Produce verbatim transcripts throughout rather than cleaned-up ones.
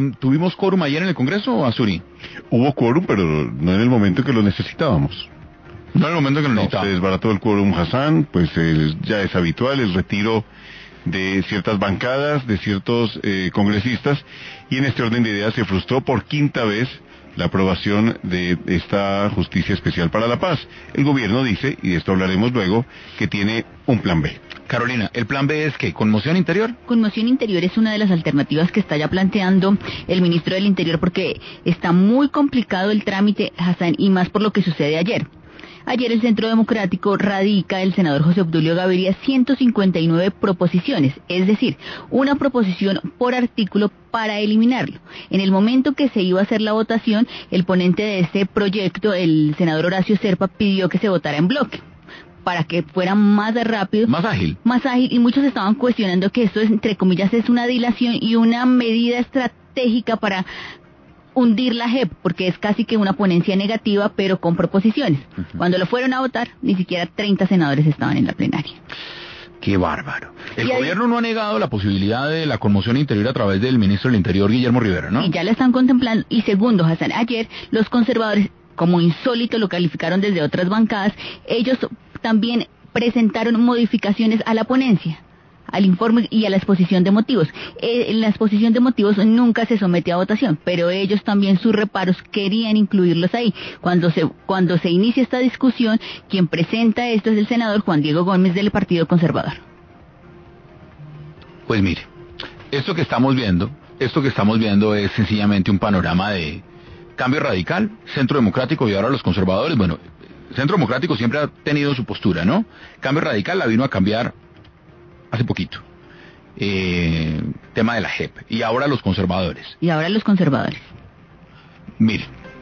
¿tuvimos quórum ayer en el Congreso, Azuri? Hubo quórum, pero no en el momento que lo necesitábamos. No en el momento que lo No, necesitábamos. se desbarató el quórum Hassan, pues eh, ya es habitual el retiro de ciertas bancadas, de ciertos eh, congresistas, y en este orden de ideas se frustró por quinta vez la aprobación de esta Justicia Especial para la Paz. El gobierno dice, y de esto hablaremos luego, que tiene un plan B. Carolina, ¿el plan B es qué? ¿Conmoción interior? Conmoción interior es una de las alternativas que está ya planteando el ministro del Interior porque está muy complicado el trámite, Hassan, y más por lo que sucede ayer. Ayer el Centro Democrático radica el senador José Obdulio Gaviria ciento cincuenta y nueve proposiciones, es decir, una proposición por artículo para eliminarlo. En el momento que se iba a hacer la votación, el ponente de este proyecto, el senador Horacio Serpa, pidió que se votara en bloque, para que fuera más rápido, más ágil, más ágil, y muchos estaban cuestionando que esto, es, entre comillas, es una dilación y una medida estratégica para hundir la J E P, porque es casi que una ponencia negativa, pero con proposiciones. Uh-huh. Cuando lo fueron a votar, ni siquiera treinta senadores estaban en la plenaria. ¡Qué bárbaro! El gobierno ahí no ha negado la posibilidad de la conmoción interior a través del ministro del Interior, Guillermo Rivera, ¿no? Y ya la están contemplando. Y segundo, Hassan, ayer los conservadores, como insólito lo calificaron desde otras bancadas, ellos también presentaron modificaciones a la ponencia, al informe y a la exposición de motivos. Eh, la exposición de motivos nunca se somete a votación, pero ellos también sus reparos querían incluirlos ahí. Cuando se cuando se inicia esta discusión, quien presenta esto es el senador Juan Diego Gómez del Partido Conservador. Pues mire, esto que estamos viendo, esto que estamos viendo es sencillamente un panorama de cambio radical, Centro Democrático y ahora los conservadores. Bueno, Centro Democrático siempre ha tenido su postura, ¿no? Cambio radical la vino a cambiar hace poquito. Eh, tema de la J E P. Y ahora los conservadores. Y ahora los conservadores. Mire,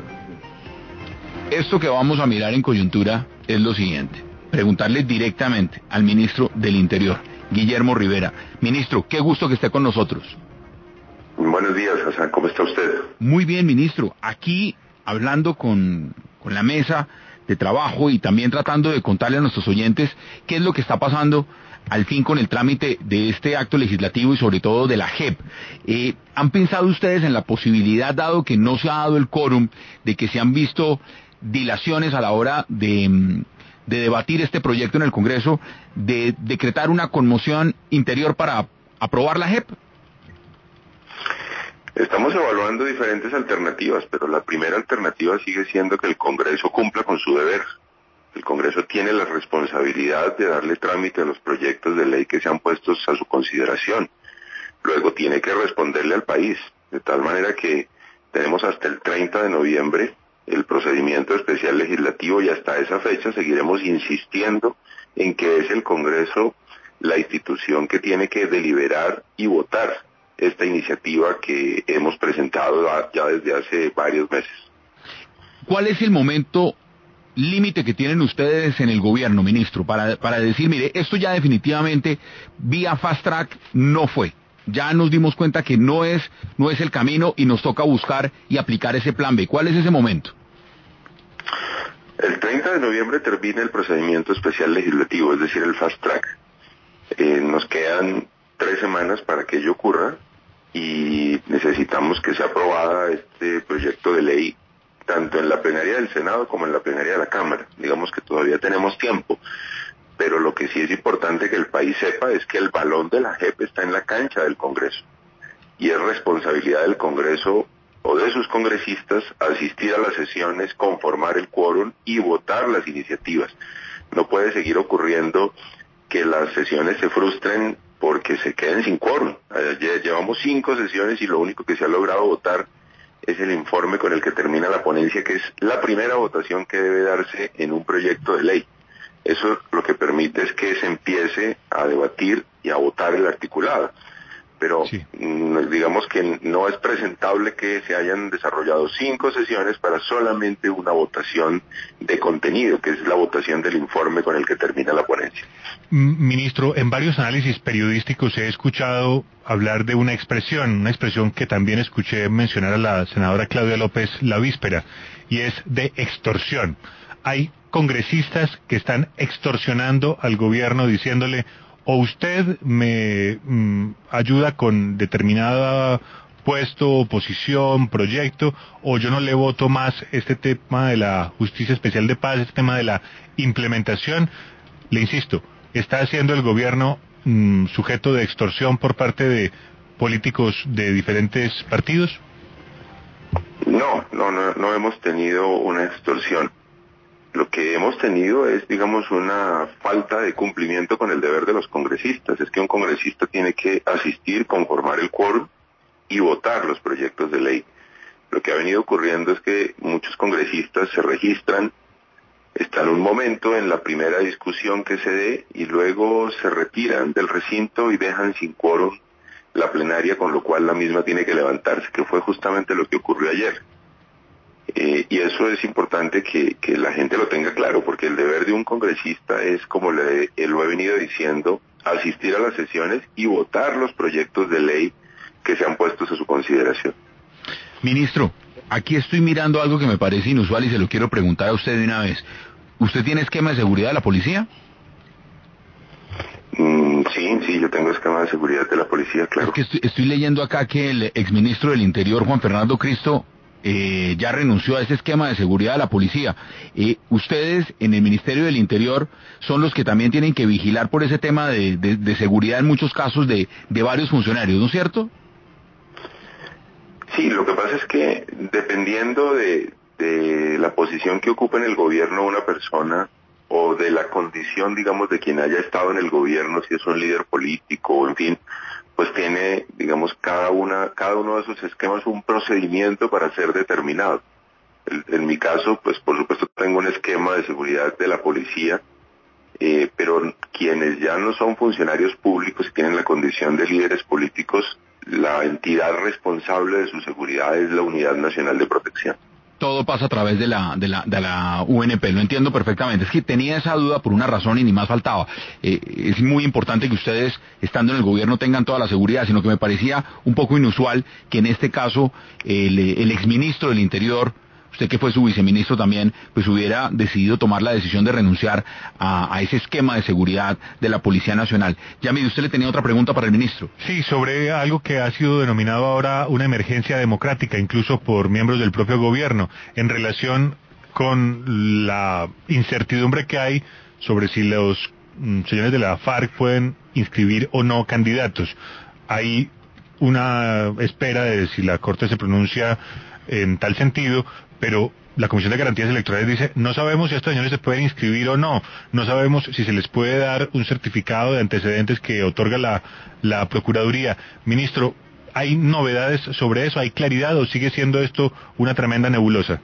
esto que vamos a mirar en coyuntura es lo siguiente. Preguntarle directamente al ministro del Interior, Guillermo Rivera. Ministro, qué gusto que esté con nosotros. Buenos días, Hassan. ¿Cómo está usted? Muy bien, ministro. Aquí, hablando con, con la mesa de trabajo y también tratando de contarle a nuestros oyentes qué es lo que está pasando al fin con el trámite de este acto legislativo y sobre todo de la J E P. Eh, ¿Han pensado ustedes en la posibilidad, dado que no se ha dado el quórum, de que se han visto dilaciones a la hora de, de debatir este proyecto en el Congreso, de decretar una conmoción interior para aprobar la J E P? Estamos evaluando diferentes alternativas, pero la primera alternativa sigue siendo que el Congreso cumpla con su deber. El Congreso tiene la responsabilidad de darle trámite a los proyectos de ley que se han puesto a su consideración. Luego tiene que responderle al país, de tal manera que tenemos hasta el treinta de noviembre el procedimiento especial legislativo y hasta esa fecha seguiremos insistiendo en que es el Congreso la institución que tiene que deliberar y votar esta iniciativa que hemos presentado ya desde hace varios meses. ¿Cuál es el momento límite que tienen ustedes en el gobierno, ministro, para, para decir, mire, esto ya definitivamente vía fast track no fue? Ya nos dimos cuenta que no es, no es el camino y nos toca buscar y aplicar ese plan B. ¿Cuál es ese momento? El treinta de noviembre termina el procedimiento especial legislativo, es decir, el fast track. Eh, nos quedan tres semanas para que ello ocurra y necesitamos que sea aprobada este proyecto de ley tanto en la plenaria del Senado como en la plenaria de la Cámara. Digamos que todavía tenemos tiempo, pero lo que sí es importante que el país sepa es que el balón de la J E P está en la cancha del Congreso y es responsabilidad del Congreso o de sus congresistas asistir a las sesiones, conformar el quórum y votar las iniciativas. No puede seguir ocurriendo que las sesiones se frustren porque se queden sin quórum. Llevamos cinco sesiones y lo único que se ha logrado votar es el informe con el que termina la ponencia, que es la primera votación que debe darse en un proyecto de ley. Eso lo que permite es que se empiece a debatir y a votar el articulado. Pero sí. digamos que no es presentable que se hayan desarrollado cinco sesiones para solamente una votación de contenido, que es la votación del informe con el que termina la ponencia. Ministro, en varios análisis periodísticos he escuchado hablar de una expresión, una expresión que también escuché mencionar a la senadora Claudia López la víspera, y es de extorsión. Hay congresistas que están extorsionando al gobierno diciéndole: o usted me mm, ayuda con determinada puesto, oposición, proyecto, o yo no le voto más este tema de la Justicia Especial de Paz, este tema de la implementación? Le insisto, ¿está siendo el gobierno mmm, sujeto de extorsión por parte de políticos de diferentes partidos? No, no, no, no hemos tenido una extorsión. Lo que hemos tenido es, digamos, una falta de cumplimiento con el deber de los congresistas. Es que un congresista tiene que asistir, conformar el quórum y votar los proyectos de ley. Lo que ha venido ocurriendo es que muchos congresistas se registran, están un momento en la primera discusión que se dé y luego se retiran del recinto y dejan sin quórum la plenaria, con lo cual la misma tiene que levantarse, que fue justamente lo que ocurrió ayer. Eh, y eso es importante que, que la gente lo tenga claro, porque el deber de un congresista es, como le, lo he venido diciendo, asistir a las sesiones y votar los proyectos de ley que sean puestos a su consideración. Ministro, aquí estoy mirando algo que me parece inusual y se lo quiero preguntar a usted de una vez. ¿Usted tiene esquema de seguridad de la policía? Mm, sí, sí, yo tengo esquema de seguridad de la policía, claro. Es que estoy, estoy leyendo acá que el exministro del Interior, Juan Fernando Cristo, Eh, ya renunció a ese esquema de seguridad de la policía. Eh, ustedes en el Ministerio del Interior son los que también tienen que vigilar por ese tema de, de, de seguridad en muchos casos de, de varios funcionarios, ¿no es cierto? Sí, lo que pasa es que dependiendo de, de la posición que ocupe en el gobierno una persona o de la condición, digamos, de quien haya estado en el gobierno, si es un líder político, en fin, pues tiene, digamos, cada una, cada uno de esos esquemas un procedimiento para ser determinado. En, en mi caso, pues por supuesto tengo un esquema de seguridad de la policía, eh, pero quienes ya no son funcionarios públicos y tienen la condición de líderes políticos, la entidad responsable de su seguridad es la Unidad Nacional de Protección. Todo pasa a través de la, de la, de la U N P, lo entiendo perfectamente. Es que tenía esa duda por una razón y ni más faltaba. Eh, es muy importante que ustedes, estando en el gobierno, tengan toda la seguridad, sino que me parecía un poco inusual que en este caso el, el exministro del Interior, usted que fue su viceministro también, pues hubiera decidido tomar la decisión de renunciar a, a ese esquema de seguridad de la Policía Nacional. Ya mire, usted le tenía otra pregunta para el ministro. Sí, sobre algo que ha sido denominado ahora una emergencia democrática, incluso por miembros del propio gobierno, en relación con la incertidumbre que hay sobre si los mm, señores de la FARC pueden inscribir o no candidatos. Hay una espera de si la Corte se pronuncia en tal sentido, pero la Comisión de Garantías Electorales dice, no sabemos si estos señores se pueden inscribir o no, no sabemos si se les puede dar un certificado de antecedentes que otorga la, la Procuraduría. Ministro, ¿hay novedades sobre eso? ¿Hay claridad o sigue siendo esto una tremenda nebulosa?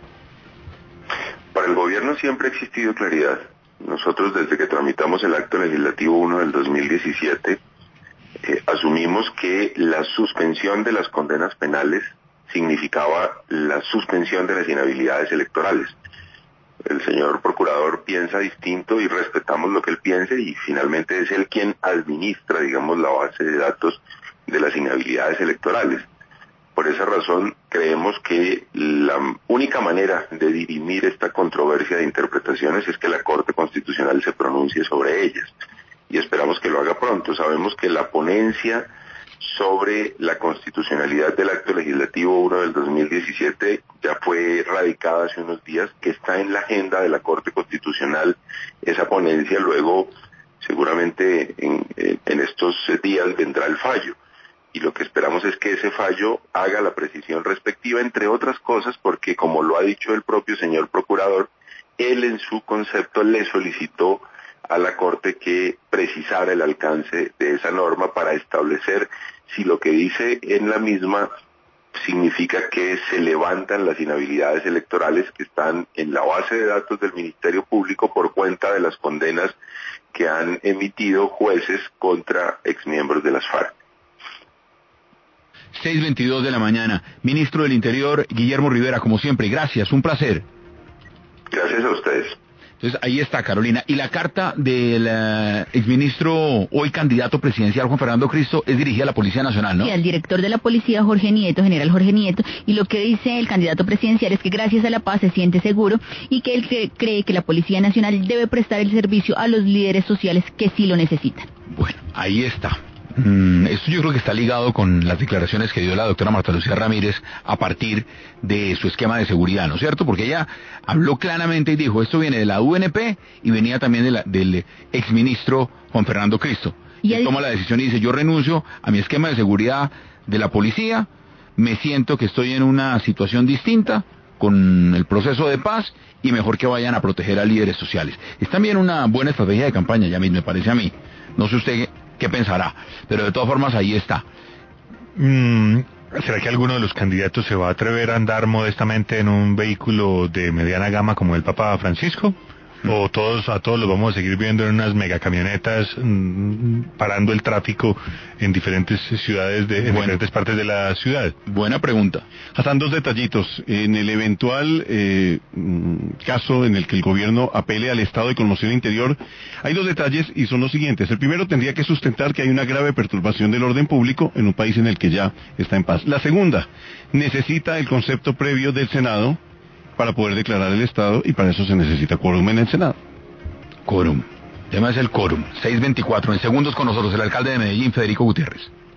Para el gobierno siempre ha existido claridad. Nosotros, desde que tramitamos el acto legislativo uno del dos mil diecisiete, eh, asumimos que la suspensión de las condenas penales significaba la suspensión de las inhabilidades electorales. El señor procurador piensa distinto y respetamos lo que él piense, y finalmente es él quien administra, digamos, la base de datos de las inhabilidades electorales. Por esa razón, creemos que la única manera de dirimir esta controversia de interpretaciones es que la Corte Constitucional se pronuncie sobre ellas, y esperamos que lo haga pronto. Sabemos que la ponencia sobre la constitucionalidad del acto legislativo uno del dos mil diecisiete ya fue radicada hace unos días, que está en la agenda de la Corte Constitucional esa ponencia. Luego, seguramente en, en estos días vendrá el fallo, y lo que esperamos es que ese fallo haga la precisión respectiva, entre otras cosas porque, como lo ha dicho el propio señor procurador, él en su concepto le solicitó a la Corte que precisara el alcance de esa norma para establecer si lo que dice en la misma significa que se levantan las inhabilidades electorales que están en la base de datos del Ministerio Público por cuenta de las condenas que han emitido jueces contra exmiembros de las FARC. seis veintidós de la mañana. Ministro del Interior, Guillermo Rivera, como siempre, gracias, un placer. Gracias a ustedes. Entonces, ahí está, Carolina. Y la carta del uh, exministro, hoy candidato presidencial, Juan Fernando Cristo, es dirigida a la Policía Nacional, ¿no? Sí, al director de la policía, Jorge Nieto, general Jorge Nieto, y lo que dice el candidato presidencial es que gracias a la paz se siente seguro y que él cree, cree que la Policía Nacional debe prestar el servicio a los líderes sociales que sí lo necesitan. Bueno, ahí está. Mm, esto yo creo que está ligado con las declaraciones que dio la doctora Marta Lucía Ramírez a partir de su esquema de seguridad, ¿no es cierto? Porque ella habló claramente y dijo, esto viene de la U N P y venía también de la, del exministro Juan Fernando Cristo. Y él toma la decisión y dice, yo renuncio a mi esquema de seguridad de la policía, me siento que estoy en una situación distinta con el proceso de paz y mejor que vayan a proteger a líderes sociales. Es también una buena estrategia de campaña, ya me parece a mí. No sé usted qué pensará, pero de todas formas ahí está. Mm, ¿Será que alguno de los candidatos se va a atrever a andar modestamente en un vehículo de mediana gama como el Papa Francisco? ¿O todos a todos los vamos a seguir viendo en unas megacamionetas mmm, parando el tráfico en diferentes ciudades, de, en bueno, diferentes partes de la ciudad? Buena pregunta. Hassan, dos detallitos. En el eventual eh, caso en el que el gobierno apele al estado de conmoción interior, hay dos detalles y son los siguientes. El primero, tendría que sustentar que hay una grave perturbación del orden público en un país en el que ya está en paz. La segunda, necesita el concepto previo del Senado para poder declarar el estado, y para eso se necesita quórum en el Senado. Quórum. El tema es el quórum. seis veinticuatro. En segundos con nosotros el alcalde de Medellín, Federico Gutiérrez.